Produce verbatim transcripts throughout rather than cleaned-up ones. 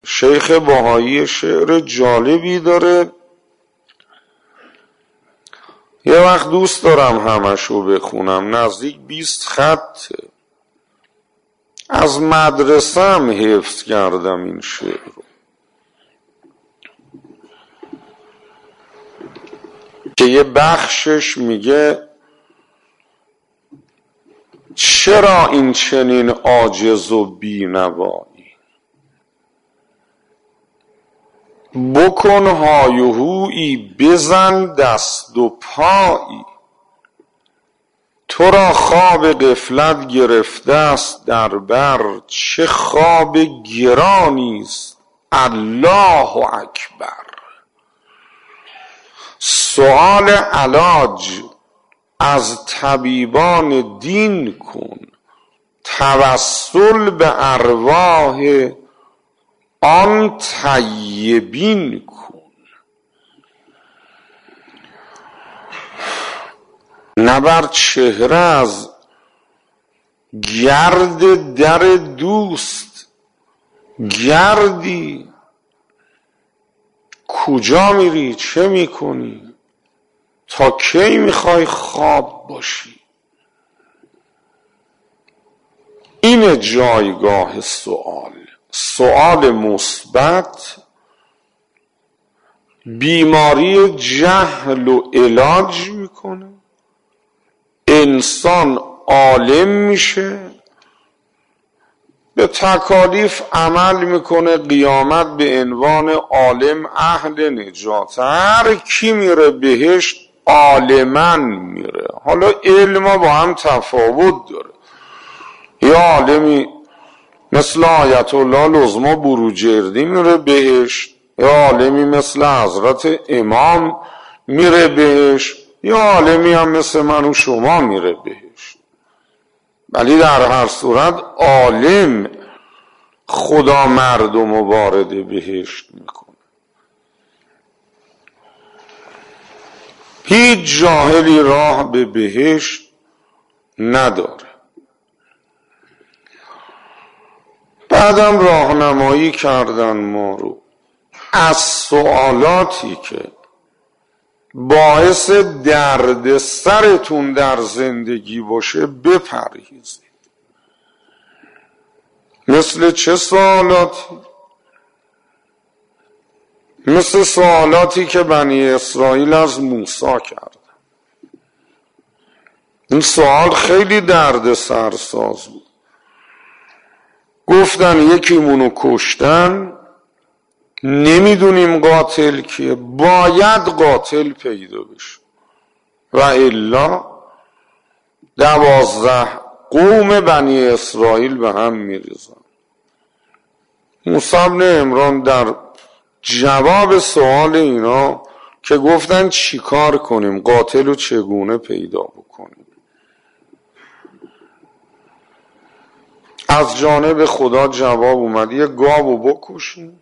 شیخ بهایی شعر جالبی داره، یه وقت دوست دارم همشو بخونم، نزدیک بیست خطه. از مدرسه هم حفظ کردم این شعر رو که یه بخشش میگه چرا این چنین عاجز و بی‌نوایی، بکن های و هویی، بزن دست و پایی، تو را خواب غفلت گرفته است در بر، چه خواب گرانیست الله اکبر. سؤال علاج از طبیبان دین کن، توسل به ارواح آن طیبین کن. نه بر چهره از گرد در دوست گردی، کجا میری چه میکنی، تا کی میخوای خواب باشی. این جایگاه سؤال، سؤال مثبت بیماری جهل و علاج میکنه، انسان عالم میشه، به تکالیف عمل میکنه، قیامت به عنوان عالم اهل نجات. هر کی میره بهشت عالمن میره. حالا علم با هم تفاوت داره، یه عالمی مثل آیت الله لزما بروجردی میره بهشت، یه عالمی مثل حضرت امام میره بهشت، یه عالمی هم مثل من و شما میره بهشت. ولی در هر صورت عالم خدا مردم رو وارد بهشت میکنه. هیچ جاهلی راه به بهشت نداره. بعدم راهنمایی کردن ما رو از سوالاتی که باعث درد سرتون در زندگی باشه بپرهیزید. مثل چه سوالاتی؟ مثل سوالاتی که بنی اسرائیل از موسی کردن. این سوال خیلی درد سرساز بود. گفتن یکیمونو کشتن، نمیدونیم قاتل کیه، باید قاتل پیدا بشه و الا دوازده قوم بنی اسرائیل به هم میریزن. موسی بن عمران در جواب سوال اینا که گفتن چی کار کنیم، قاتل رو چگونه پیدا بکنیم، از جانب خدا جواب اومد یه گاو رو بکشیم،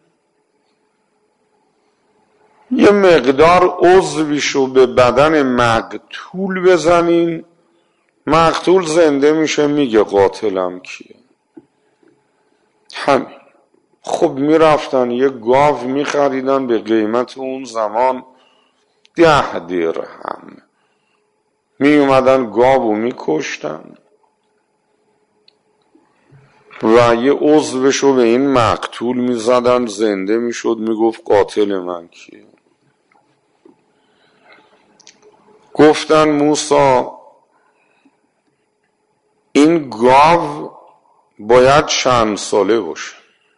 یه مقدار عضویشو به بدن مقتول بزنین، مقتول زنده میشه، میگه قاتلم کیه. همین. خب میرفتن یه گاو میخریدن به قیمت اون زمان ده درهم، میومدن گاو رو میکشتن و یه عضوشو به این مقتول میزدن، زنده میشد، میگفت قاتل من کیه. گفتن موسی این گاو باید چند ساله باشه.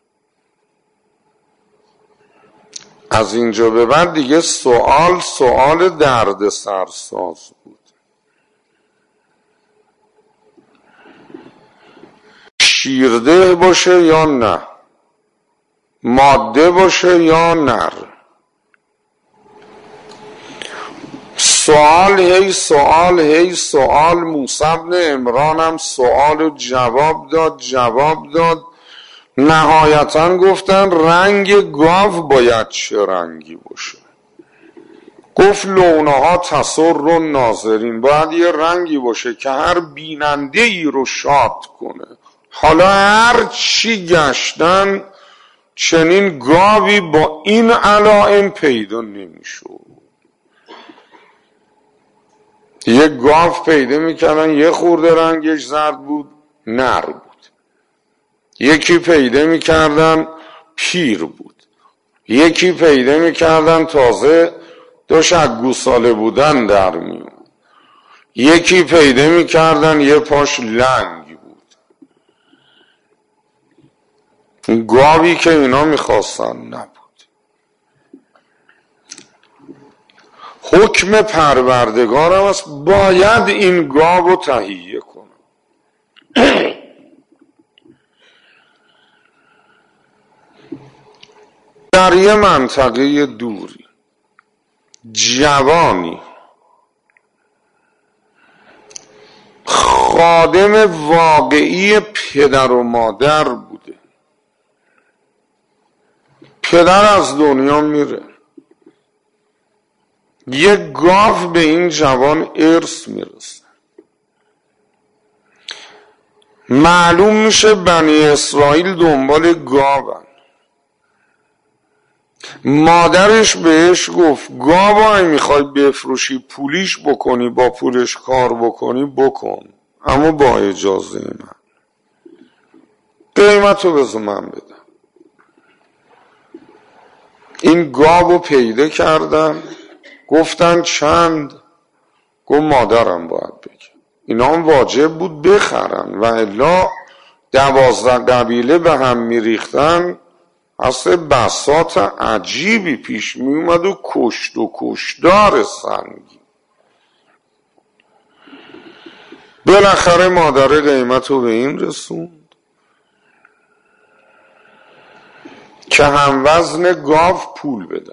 از اینجا به بعد دیگه سوال سوال درد سرساز بود. شیرده باشه یا نه، ماده باشه یا نر. سوال هی سوال هی سوال. موسی بن عمران هم سوال و جواب داد جواب داد. نهایتا گفتن رنگ گاو باید چه رنگی باشه. گفت لونها تسر ناظرین، باید یه رنگی باشه که هر بیننده ای رو شاد کنه. حالا هر چی گشتن چنین گاوی با این علائم پیدا نمیشد. یه گاو پیدا میکردن یه خورده رنگش زرد بود، نر بود. یکی پیدا میکردن پیر بود. یکی پیدا میکردن تازه داشت از گوساله بودن در میون. یکی پیدا میکردن یه پاش لنگ بود. گاوی که اینا میخواستن نبود. حکم پروردگار هم است باید این گاو رو تهیه کنم. در یه منطقه دوری جوانی خادم واقعی پدر و مادر بوده. پدر از دنیا میره، یه گاو به این جوان ارث میرسه. معلوم میشه بنی اسرائیل دنبال گاون. مادرش بهش گفت گاو اگه میخوای بفروشی پولیش بکنی، با پولش کار بکنی بکن، اما با اجازه من. قیمتو بذار من بدم. این گاو پیدا کردن، گفتن چند؟ گفت مادرم باید بگه. اینا هم واجب بود بخرن و الا دوازده قبیله به هم میریختن، اصلا بساط عجیبی پیش می اومد و کشت و کشدار سنگی. بالاخره مادر قیمت رو به این رسوند که هم وزن گاو پول بدن.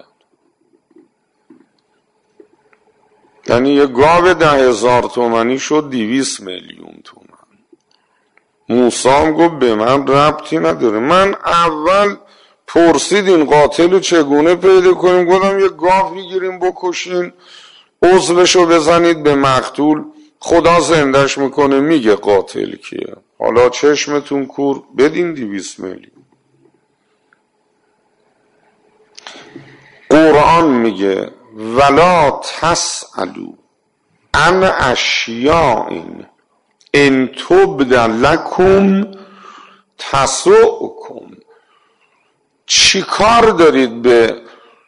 یعنی یه گاو ده هزار تومنی شد دیویس میلیون تومن. موسی هم گفت به من ربطی نداره. من اول پرسید این قاتل رو چگونه پیدا کنیم، گفتم یه گاو میگیریم بکشین، عضوشو بزنید به مقتول، خدا زندش میکنه میگه قاتل کیه. حالا چشمتون کور، بدین دیویس میلیون. قرآن میگه ولا تسألوا عن اشیاء ان تبد لکم تسؤکم. چی کار دارید به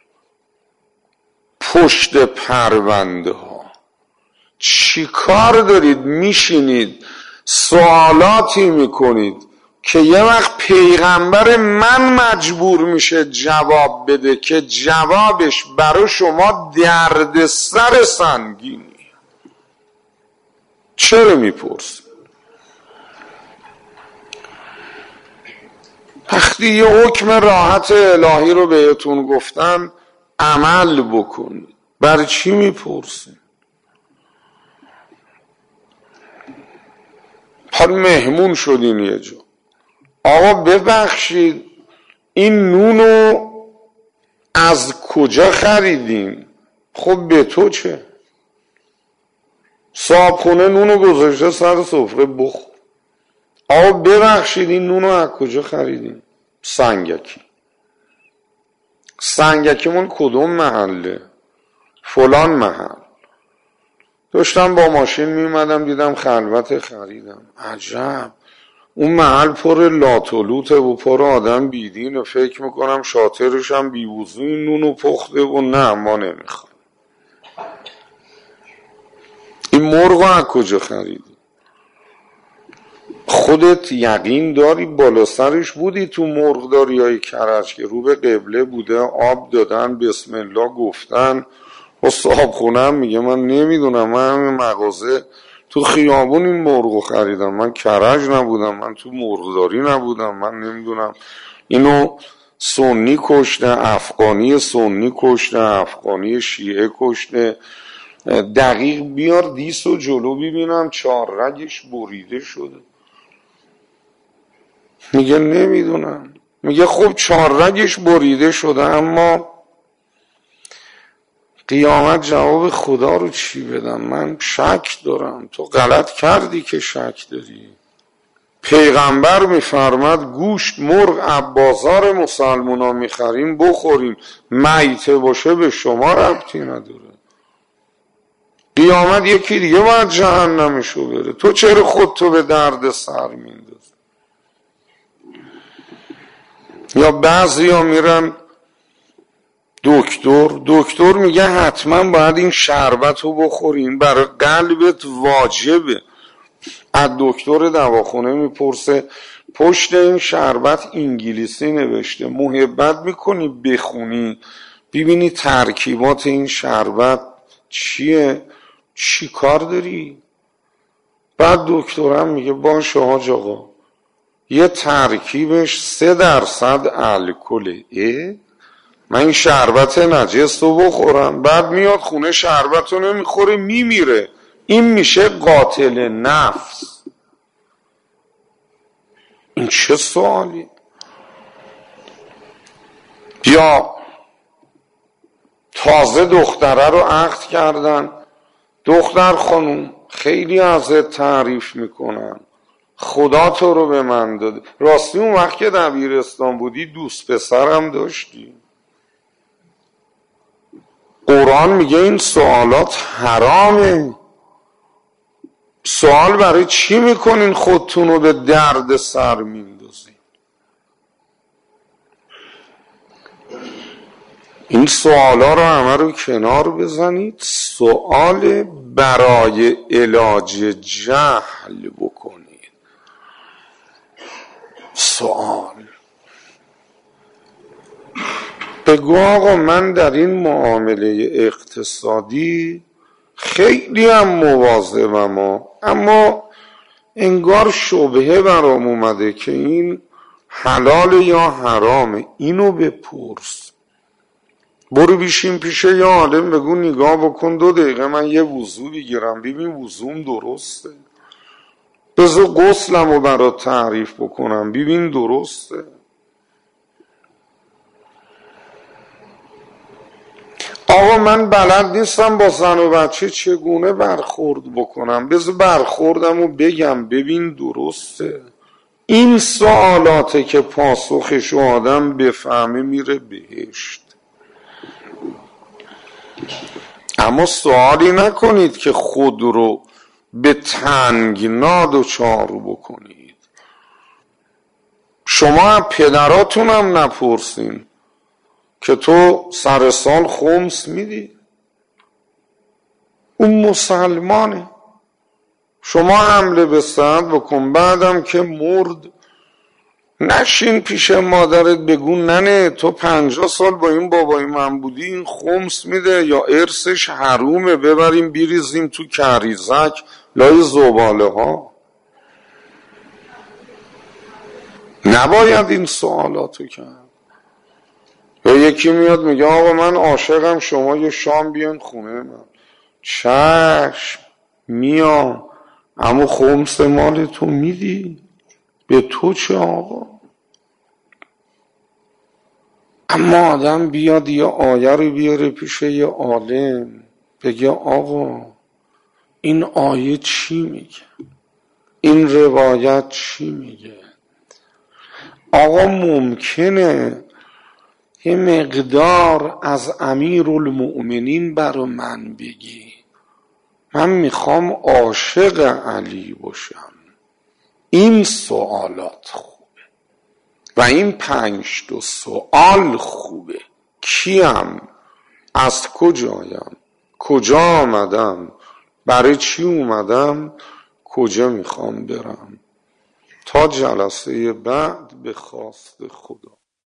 پشت پرونده ها؟ چی کار دارید میشینید سوالاتی میکنید که یه وقت پیغمبر من مجبور میشه جواب بده که جوابش برای شما دردسر سنگینی؟ چرا میپرسید؟ وقتی یه حکم راحت الهی رو بهتون گفتن عمل بکنید، برای چی میپرسید؟ حال مهمون شدین یه جا، آقا ببخشید این نونو از کجا خریدین؟ خب به تو چه؟ صاحبخونه نونو گذاشته سر سفره بخور. آقا ببخشید این نونو از کجا خریدین؟ سنگکی. سنگکی من کدوم محله؟ فلان محل. داشتم با ماشین میومدم دیدم خلوت خریدم. عجب، اون محل پر لاتولوته و پر آدم بیدین و فکر میکنم شاطرش هم بیوزو این نونو پخته و نه ما نمیخوام. این مرغ از کجا خریدی؟ خودت یقین داری بالا سرش بودی تو مرغ داری های کرج که رو به قبله بوده، آب دادن بسم الله گفتن و صاحب خونم میگه من نمیدونم، من همین مغازه تو خیابون این مرغو خریدم، من کرج نبودم، من تو مرغداری نبودم، من نمیدونم اینو سنی کشته، افغانی سنی کشته، افغانی شیعه کشته. دقیق بیار دیس و جلو ببینم چهار رگش بریده شده. میگه نمیدونم. میگه خب چهار رگش بریده شده اما قیامت جواب خدا رو چی بدم؟ من شک دارم. تو غلط کردی که شک داری. پیغمبر میفرمد گوشت مرغ از بازار مسلمونا میخریم بخوریم، میته باشه به شما ربطی نداره. قیامت یکی دیگه باید جهنمشو بره، تو چرا خودتو به درد سر میندازی؟ یا بعضی ها میرن دکتر، دکتر میگه حتما باید این شربت رو بخورین، برای قلبت واجبه. از دکتر دواخونه میپرسه پشت این شربت انگلیسی نوشته، محبت میکنی بخونی ببینی ترکیبات این شربت چیه، چی کار داری؟ بعد دکترم میگه باشه حاج آقا، یه ترکیبش سه درصد الکله. اه؟ من این شربت نجس رو بخورم؟ بعد میاد خونه شربت رو نمیخوره میمیره، این میشه قاتل نفس. این چه سوالی؟ یا تازه دختره رو عقد کردن، دختر خانوم خیلی ازت تعریف میکنن، خدا تو رو به من داده. راستی اون وقت که دبیرستان بودی دوست پسرم داشتی؟ قرآن میگه این سوالات حرامه. سوال برای چی میکنین خودتون رو به درد سر میندازین؟ این سوالا رو همه رو کنار بزنید، سوال برای علاج جهل بکنید. سوال بگو آقا من در این معامله اقتصادی خیلی هم مواظبم، اما انگار شبهه برام اومده که این حلال یا حرامه، اینو بپرس. برو بیشین پیش یه عالم بگو نگاه بکن دو دقیقه من یه وضو بگیرم ببین وضوم درسته، بذار غسلم رو برات تعریف بکنم ببین درسته. آقا من بلد نیستم با زن و بچه چگونه برخورد بکنم، بذار برخوردم رو بگم ببین درسته. این سوالاته که پاسخش آدم بفهمه میره بهشت. اما سوالی نکنید که خود رو به تنگنا دچار بکنید. شما هم پدراتون هم نپرسین که تو سر سال خمس میدی؟ اون مسلمانه. شما حمله به سند بکن، بعدم که مرد نشین پیش مادرت بگو ننه تو پنجاه سال با این بابای من بودی، این خمس میده یا ارثش حرومه ببریم بیریزیم تو کریزک لای زباله ها. نباید این سوالاتو کرد. یا یکی میاد میگه آقا من عاشقم شما یه شام بیان خونه من. چشم میام، اما خمس مال تو میدی؟ به تو چه آقا؟ اما آدم بیاد یه آیه رو بیاره پیش یه عالم بگه آقا این آیه چی میگه، این روایت چی میگه؟ آقا ممکنه یه مقدار از امیرالمؤمنین برا من بگی، من میخوام عاشق علی باشم. این سوالات خوبه و این پنج تا سوال خوبه. کیم؟ از کجایم؟ کجا آمدم؟ برای چی اومدم؟ کجا میخوام برم؟ تا جلسه بعد به خواست خدا.